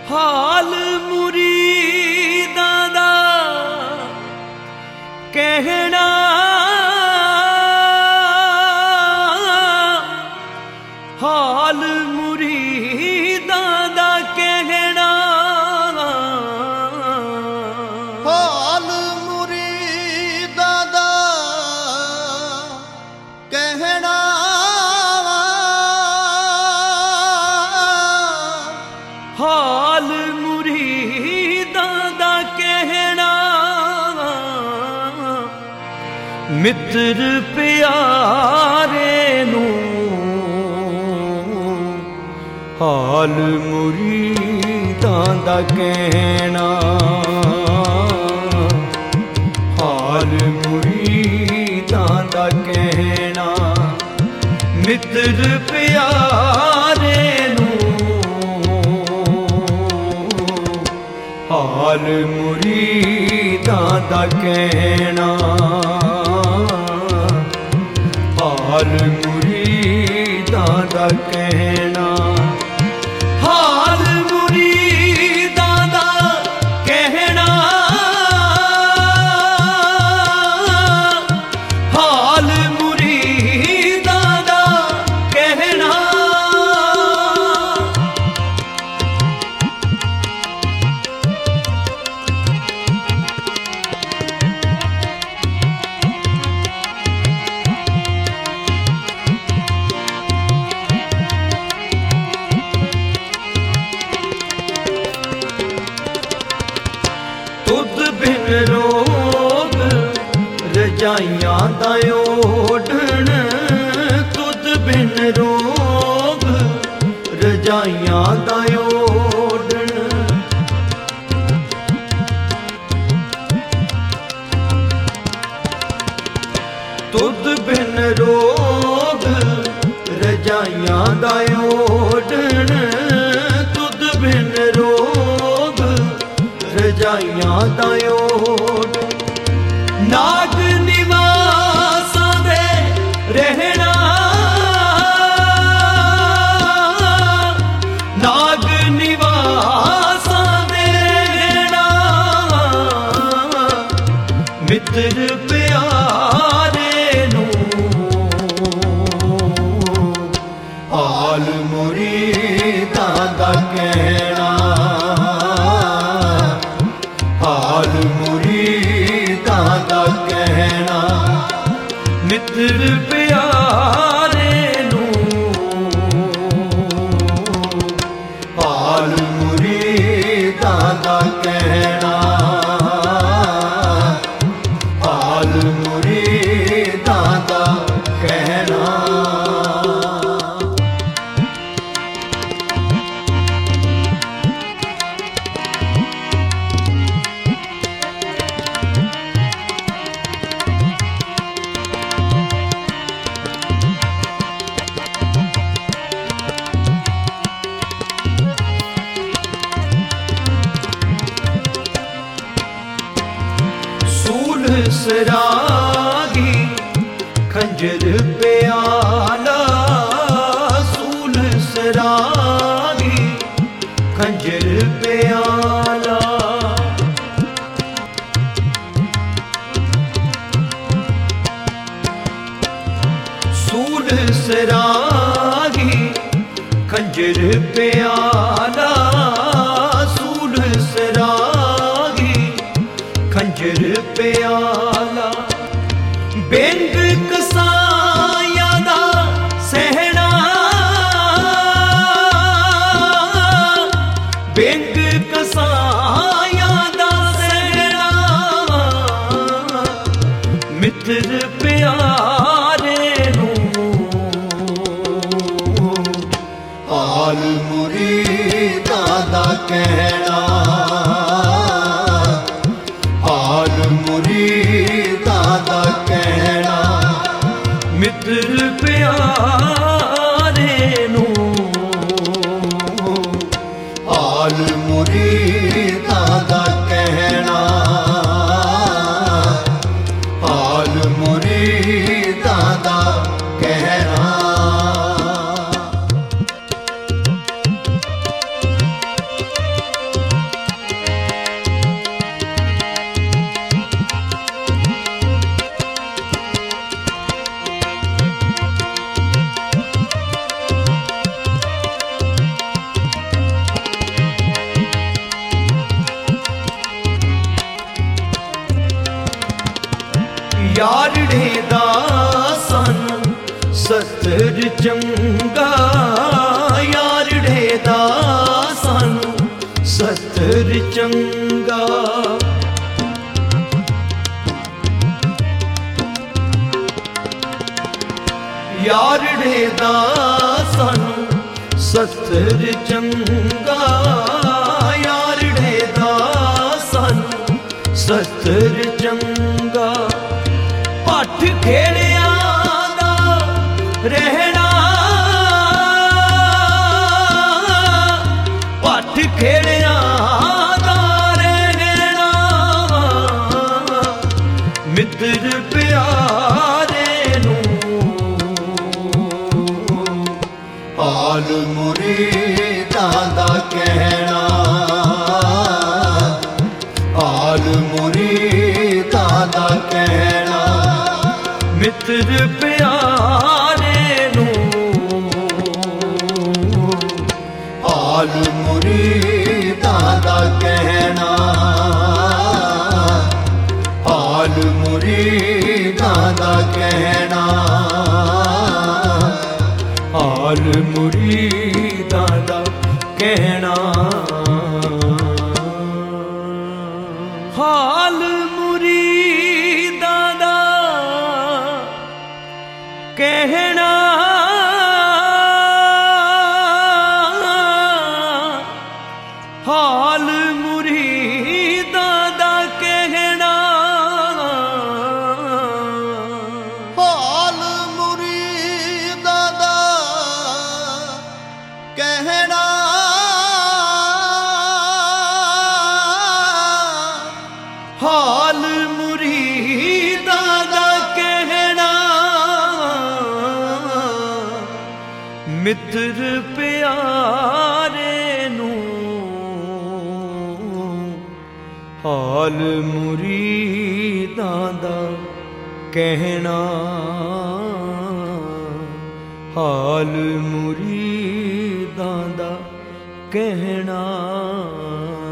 ਹਾਲ ਮੁਰੀਦਾਂ ਦਾ ਕਹਿਣਾ ਹਾਲ ਮੁਰੀਦਾਂ ਦਾ ਕਹਿਣਾ ਹਾਲ ਮੁਰੀਦਾਂ ਦਾ ਕਹਿਣਾ ਹਾਲ ਮੁਰੀਦਾਂ ਦਾ ਕਹਿਣਾ ਮਿੱਤਰ ਪਿਆਰੇ ਨੂੰ ਹਾਲ ਮੁਰੀਦਾਂ ਦਾ ਕਹਿਣਾ ਹਾਲ ਮੁਰੀਦਾਂ ਦਾ ਕਹਿਣਾ ਮਿੱਤਰ ਪਿਆਰੇ ਨੂੰ ਹਾਲ ਮੁਰੀਦਾਂ ਦਾ ਕਹਿਣਾ ਹਾਲ ਮੁਰੀਦਾਂ ਦਾ ਕਹਿਣਾ ਹਾਲ ਮੁਰੀਦਾਂ ਦਾ ਕਹਿਣਾ ਹਾਲ ਮੁਰੀਦਾਂ ਦਾ ਕਹਿਣਾ ਤੁਧ ਬਿਨ ਰੋਗ ਰਜਾਈਆਂ ਦਾ ਓਢਣ ਤੁਧ ਬਿਨ ਰੋਗ ਰਜਾਈਆਂ ਦਾ ਓਢਣ ਤੁਧ ਬਿਨ ਰੋਗ ਰਜਾਈਆਂ ਦਾ ਓਢਣ ਤੁਧ ਬਿਨ ਰੋਗ ਰਜਾਈਆਂ ਦਾ ਓਢ ਨਾਗ ਨਿਵਾਸਾਂ ਦੇ ਰਹਿਣਾ ਨਾਗ ਨਿਵਾਸਾਂ ਦੇ ਰਹਿਣਾ ਮਿੱਤਰ ਪਿਆਰੇ ਨੂੰ ਹਾਲ ਮੁਰੀਦਾਂ ਦਾ ਕਹਿਣਾ ਹਾਲ ਮੁਰੀਦਾਂ ਦਾ ਕਹਿਣਾ ਮਿੱਤਰ ਪਿਆਰੇ ਨੂੰ ਹਾਲ ਮੁਰੀਦਾਂ ਦਾ ਕਹਿਣਾ ਹਾਲ ਮੁਰੀਦਾਂ ਦਾ ਕਹਿਣਾ ਸਰਾਗੀ ਖੰਜਰ ਪਿਆਲਾ ਸੂਲ ਸਰਾਗੀ ਖੰਜਰ ਪਿਆਲਾ ਸੂਲ ਸਰਾਗੀ ਖੰਜਰ ਪਿਆਲਾ ਸੂਲ ਸਰਾਗੀ ਖੰਜਰ ਪਿਆਲਾ ਬੇਂਗ ਕਸਾਈਆਂ ਦਾ ਸਹਿਣਾ ਬੇਂਗ ਕਸਾਈਆਂ ਦਾ ਸਹਿਣਾ ਮਿੱਤਰ ਪਿਆਰੇ ਨੂੰ ਹਾਲ ਮੁਰੀਦਾਂ ਦਾ ਕਹਿਣਾ ਹਾਲ ਮੁਰੀਦਾਂ ਦਾ ਕਹਿਣਾ ਮਿੱਤਰ ਪਿਆਰੇ ਨੂੰ ਹਾਲ ਮੁਰੀਦਾਂ ਦਾ ਕਹਿਣਾ ਹਾਲ ਮੁਰੀਦਾਂ ਦਾ ਕਹਿਣਾ ਯਾਰੜੇ ਦਾ ਸਾਨੂੰ ਸਤਰ ਚੰਗਾ, ਯਾਰੜੇ ਦਾ ਸਾਨੂੰ ਸਤਰ ਚੰਗਾ। ਯਾਰੜੇ ਦਾ ਸਾਨੂੰ ਸਤਰ ਚੰਗਾ, ਯਾਰੜੇ ਦਾ ਸਾਨੂੰ ਸਤਰ ਚੰਗਾ। ਭੱਠ ਖੇੜਿਆਂ ਦਾ ਰਹਿਣਾ, ਭੱਠ ਖੇੜਿਆਂ ਦਾ ਰਹਿਣਾ, ਮਿੱਤਰ ਪਿਆਰੇ ਨੂੰ ਹਾਲ ਮੁਰੀਦਾਂ ਦਾ ਕਹਿਣਾ, ਹਾਲ ਮੁਰੀਦਾਂ ਦਾ ਕਹਿਣਾ। ਮਿੱਤਰ ਪਿਆਰੇ ਨੂੰ ਹਾਲ ਮੁਰੀਦਾਂ ਦਾ ਕਹਿਣਾ, ਹਾਲ ਮੁਰੀਦਾਂ ਦਾ ਕਹਿਣਾ, ਹਾਲ ਮੁਰੀਦਾਂ ਦਾ ਕਹਿਣਾ। ਹਾਲ ਮੁਰੀਦਾਂ ਦਾ ਕਹਿਣਾ, ਹਾਲ ਮੁਰੀਦਾਂ ਦਾ ਕਹਿਣਾ। ਹਾਲ ਮੁਰੀਦਾਂ ਦਾ ਕਹਿਣਾ, ਹਾਲ ਮੁਰੀਦਾਂ ਦਾ ਕਹਿਣਾ। ਮਿੱਤਰ ਪਿਆਰੇ ਨੂੰ ਹਾਲ ਮੁਰੀਦਾਂ ਦਾ ਕਹਿਣਾ, ਹਾਲ ਮੁਰੀਦਾਂ ਦਾ ਕਹਿਣਾ।